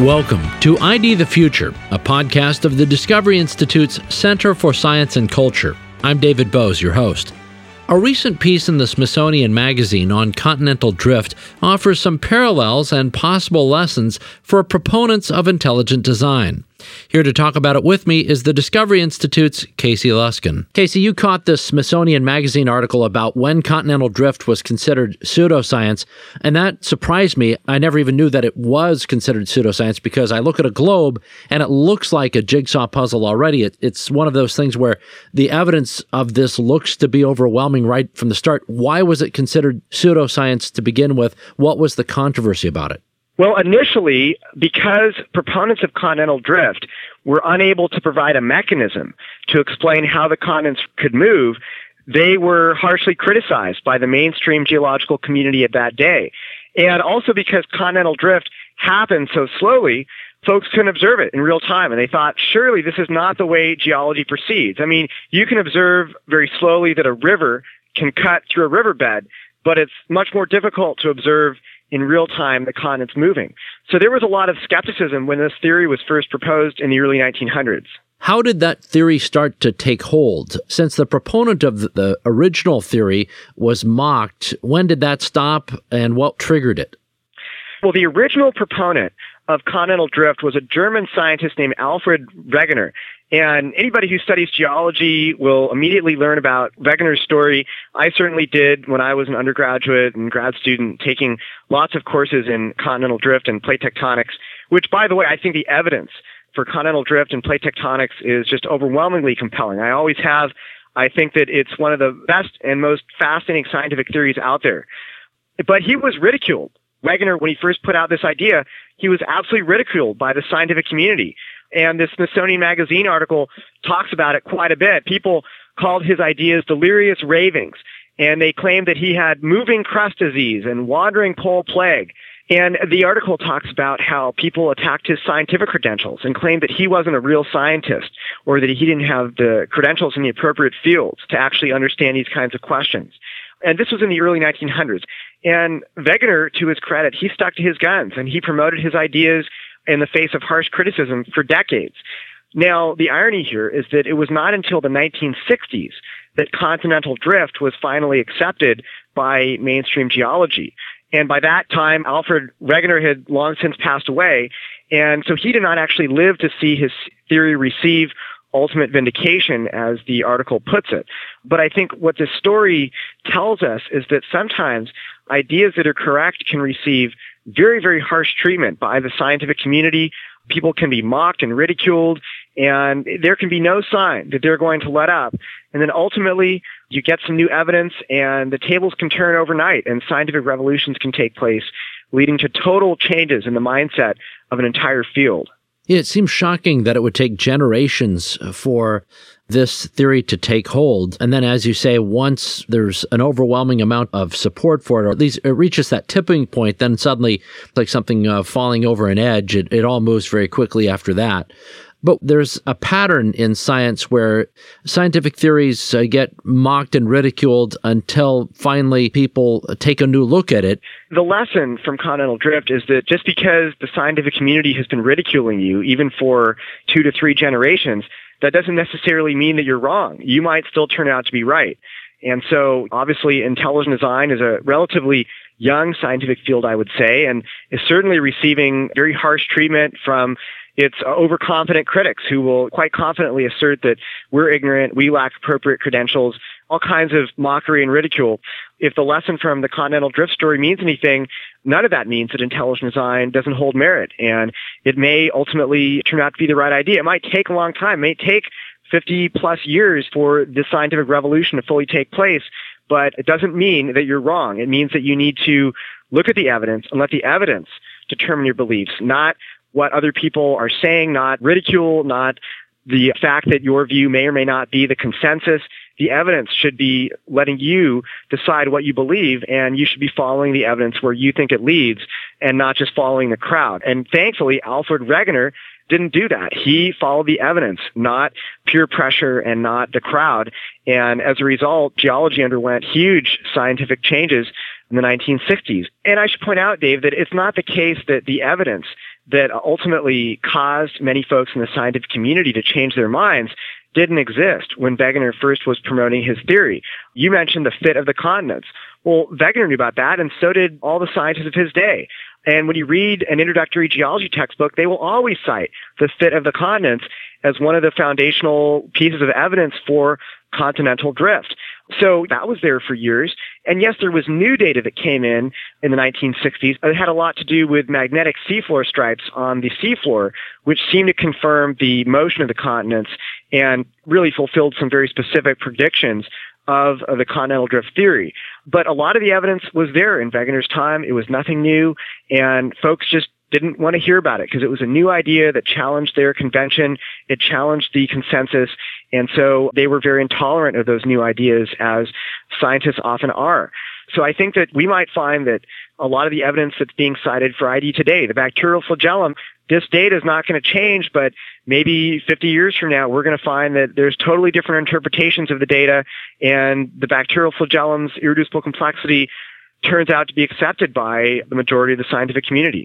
Welcome to ID the Future, a podcast of the Discovery Institute's Center for Science and Culture. I'm David Bose, your host. A recent piece in the Smithsonian Magazine on continental drift offers some parallels and possible lessons for proponents of intelligent design. Here to talk about it with me is the Discovery Institute's Casey Luskin. Casey, you caught this Smithsonian Magazine article about when continental drift was considered pseudoscience, and that surprised me. I never even knew that it was considered pseudoscience because I look at a globe and it looks like a jigsaw puzzle already. It's one of those things where the evidence of this looks to be overwhelming right from the start. Why was it considered pseudoscience to begin with? What was the controversy about it? Well, initially, because proponents of continental drift were unable to provide a mechanism to explain how the continents could move, they were harshly criticized by the mainstream geological community of that day. And also because continental drift happened so slowly, folks couldn't observe it in real time. And they thought, surely this is not the way geology proceeds. I mean, you can observe very slowly that a river can cut through a riverbed, but it's much more difficult to observe in real time the continents moving. So there was a lot of skepticism when this theory was first proposed in the early 1900s. How did that theory start to take hold? Since the proponent of the original theory was mocked, when did that stop and what triggered it? Well, the original proponent of continental drift was a German scientist named Alfred Wegener. And anybody who studies geology will immediately learn about Wegener's story. I certainly did when I was an undergraduate and grad student taking lots of courses in continental drift and plate tectonics, which, by the way, I think the evidence for continental drift and plate tectonics is just overwhelmingly compelling. I always have. I think that it's one of the best and most fascinating scientific theories out there. But he was ridiculed. Wegener, when he first put out this idea, he was absolutely ridiculed by the scientific community. And this Smithsonian Magazine article talks about it quite a bit. People called his ideas delirious ravings, and they claimed that he had moving crust disease and wandering pole plague. And the article talks about how people attacked his scientific credentials and claimed that he wasn't a real scientist or that he didn't have the credentials in the appropriate fields to actually understand these kinds of questions. And this was in the early 1900s. And Wegener, to his credit, he stuck to his guns and he promoted his ideas in the face of harsh criticism for decades. Now, the irony here is that it was not until the 1960s that continental drift was finally accepted by mainstream geology. And by that time, Alfred Wegener had long since passed away. And so he did not actually live to see his theory receive ultimate vindication, as the article puts it. But I think what this story tells us is that sometimes ideas that are correct can receive very, very harsh treatment by the scientific community. People can be mocked and ridiculed, and there can be no sign that they're going to let up. And then ultimately, you get some new evidence, and the tables can turn overnight, and scientific revolutions can take place, leading to total changes in the mindset of an entire field. Yeah, it seems shocking that it would take generations for this theory to take hold. And then, as you say, once there's an overwhelming amount of support for it, or at least it reaches that tipping point, then suddenly, like something falling over an edge, it all moves very quickly after that. But there's a pattern in science where scientific theories get mocked and ridiculed until finally people take a new look at it. The lesson from continental drift is that just because the scientific community has been ridiculing you, even for 2 to 3 generations, that doesn't necessarily mean that you're wrong. You might still turn out to be right. And so, obviously, intelligent design is a relatively young scientific field, I would say, and is certainly receiving very harsh treatment from its overconfident critics who will quite confidently assert that we're ignorant, we lack appropriate credentials, all kinds of mockery and ridicule. If the lesson from the continental drift story means anything, none of that means that intelligent design doesn't hold merit, and it may ultimately turn out to be the right idea. It might take a long time. It may take 50 plus years for this scientific revolution to fully take place, but it doesn't mean that you're wrong. It means that you need to look at the evidence and let the evidence determine your beliefs, not what other people are saying, not ridicule, not the fact that your view may or may not be the consensus. The evidence should be letting you decide what you believe, and you should be following the evidence where you think it leads and not just following the crowd. And thankfully, Alfred Wegener didn't do that. He followed the evidence, not peer pressure and not the crowd. And as a result, geology underwent huge scientific changes in the 1960s. And I should point out, Dave, that it's not the case that the evidence that ultimately caused many folks in the scientific community to change their minds didn't exist when Wegener first was promoting his theory. You mentioned the fit of the continents. Well, Wegener knew about that, and so did all the scientists of his day. And when you read an introductory geology textbook, they will always cite the fit of the continents as one of the foundational pieces of evidence for continental drift. So that was there for years. And yes, there was new data that came in the 1960s. It had a lot to do with magnetic seafloor stripes on the seafloor, which seemed to confirm the motion of the continents and really fulfilled some very specific predictions of the continental drift theory. But a lot of the evidence was there in Wegener's time. It was nothing new, and folks just didn't want to hear about it because it was a new idea that challenged their convention. It challenged the consensus. And so they were very intolerant of those new ideas, as scientists often are. So I think that we might find that a lot of the evidence that's being cited for ID today, the bacterial flagellum, this data is not going to change, but maybe 50 years from now, we're going to find that there's totally different interpretations of the data, and the bacterial flagellum's irreducible complexity turns out to be accepted by the majority of the scientific community.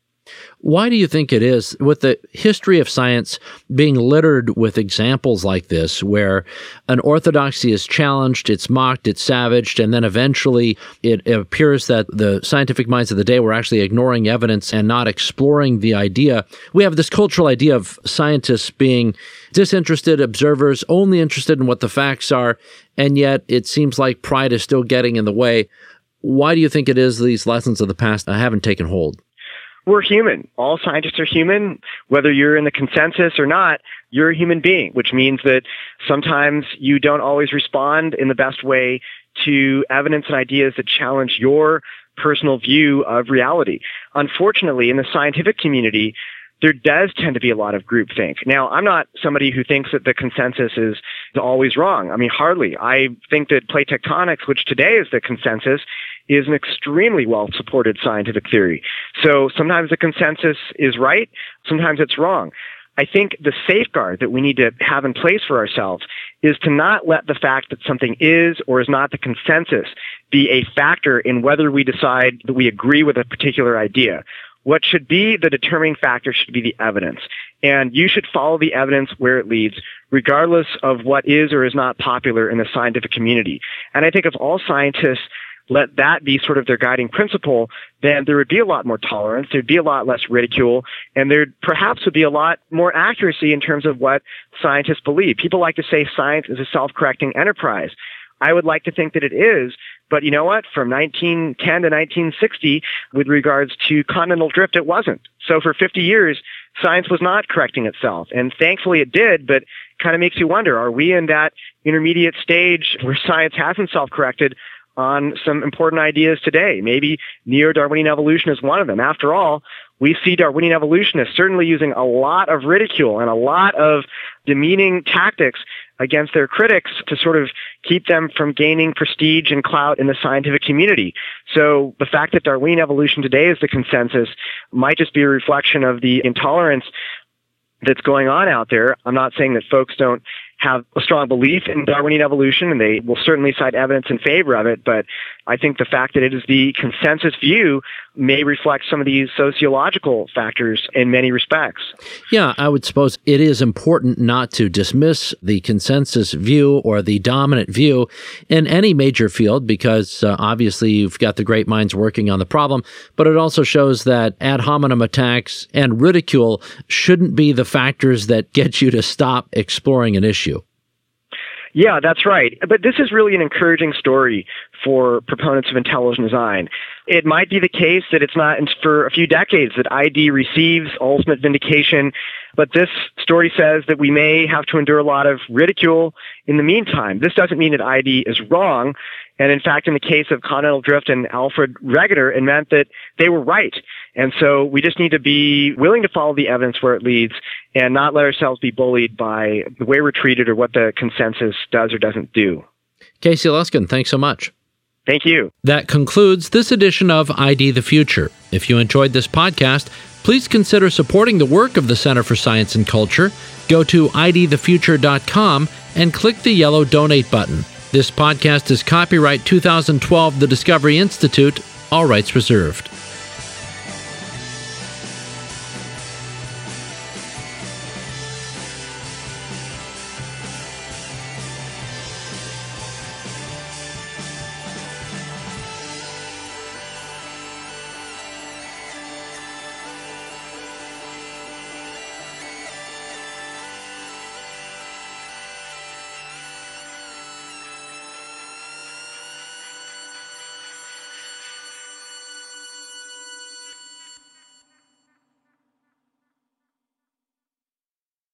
Why do you think it is, with the history of science being littered with examples like this, where an orthodoxy is challenged, it's mocked, it's savaged, and then eventually it appears that the scientific minds of the day were actually ignoring evidence and not exploring the idea? We have this cultural idea of scientists being disinterested observers, only interested in what the facts are, and yet it seems like pride is still getting in the way. Why do you think it is these lessons of the past haven't taken hold? We're human. All scientists are human. Whether you're in the consensus or not, you're a human being, which means that sometimes you don't always respond in the best way to evidence and ideas that challenge your personal view of reality. Unfortunately, in the scientific community, there does tend to be a lot of groupthink. Now, I'm not somebody who thinks that the consensus is always wrong. I mean, hardly. I think that plate tectonics, which today is the consensus, is an extremely well-supported scientific theory. So sometimes the consensus is right, sometimes it's wrong. I think the safeguard that we need to have in place for ourselves is to not let the fact that something is or is not the consensus be a factor in whether we decide that we agree with a particular idea. What should be the determining factor should be the evidence. And you should follow the evidence where it leads, regardless of what is or is not popular in the scientific community. And I think if all scientists let that be sort of their guiding principle, then there would be a lot more tolerance, there'd be a lot less ridicule, and there perhaps would be a lot more accuracy in terms of what scientists believe. People like to say science is a self-correcting enterprise. I would like to think that it is, but you know what? From 1910 to 1960, with regards to continental drift, it wasn't. So for 50 years, science was not correcting itself. And thankfully it did, but kind of makes you wonder, are we in that intermediate stage where science hasn't self-corrected on some important ideas today? Maybe neo-Darwinian evolution is one of them. After all, we see Darwinian evolutionists certainly using a lot of ridicule and a lot of demeaning tactics against their critics to sort of keep them from gaining prestige and clout in the scientific community. So the fact that Darwinian evolution today is the consensus might just be a reflection of the intolerance that's going on out there. I'm not saying that folks don't have a strong belief in Darwinian evolution, and they will certainly cite evidence in favor of it, but I think the fact that it is the consensus view may reflect some of these sociological factors in many respects. Yeah, I would suppose it is important not to dismiss the consensus view or the dominant view in any major field, because obviously you've got the great minds working on the problem, but it also shows that ad hominem attacks and ridicule shouldn't be the factors that get you to stop exploring an issue. Yeah, that's right. But this is really an encouraging story for proponents of intelligent design. It might be the case that it's not for a few decades that ID receives ultimate vindication, but this story says that we may have to endure a lot of ridicule in the meantime. This doesn't mean that ID is wrong. And in fact, in the case of continental drift and Alfred Wegener, it meant that they were right. And so we just need to be willing to follow the evidence where it leads and not let ourselves be bullied by the way we're treated or what the consensus does or doesn't do. Casey Luskin, thanks so much. Thank you. That concludes this edition of ID the Future. If you enjoyed this podcast, please consider supporting the work of the Center for Science and Culture. Go to idthefuture.com and click the yellow donate button. This podcast is copyright 2012 The Discovery Institute, all rights reserved.